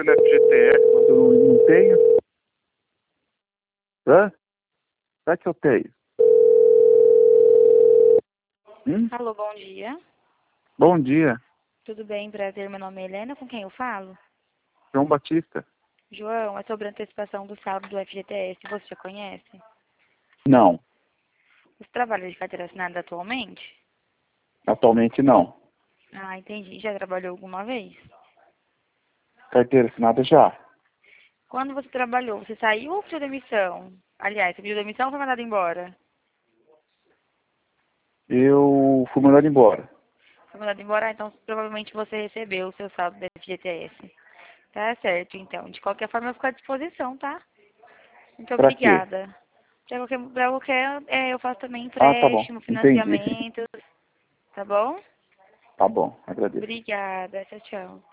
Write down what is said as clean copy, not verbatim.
você no FGTS, mas eu não tenho. Hã? Será que eu tenho? Alô, bom dia. Bom dia, Tudo bem? Prazer, meu nome é Helena. Com quem eu falo? João Batista. João, é sobre a antecipação do saldo do FGTS. Você já conhece? Não, Você trabalha de carteira assinada atualmente? atualmente não. Ah, entendi. Já trabalhou alguma vez? Carteira assinada já. Quando você trabalhou, você saiu ou pediu demissão? Aliás, você pediu demissão ou foi mandado embora? Eu fui mandado embora. Foi mandado embora, então provavelmente você recebeu o seu saldo do FGTS. Tá certo, então. De qualquer forma, eu fico à disposição, tá? Muito Pra quê? obrigada. Pra qualquer, eu faço também Ah, tá bom. empréstimo, Entendi. financiamento, tá bom? Tá bom, agradeço. Obrigada. Tchau, tchau.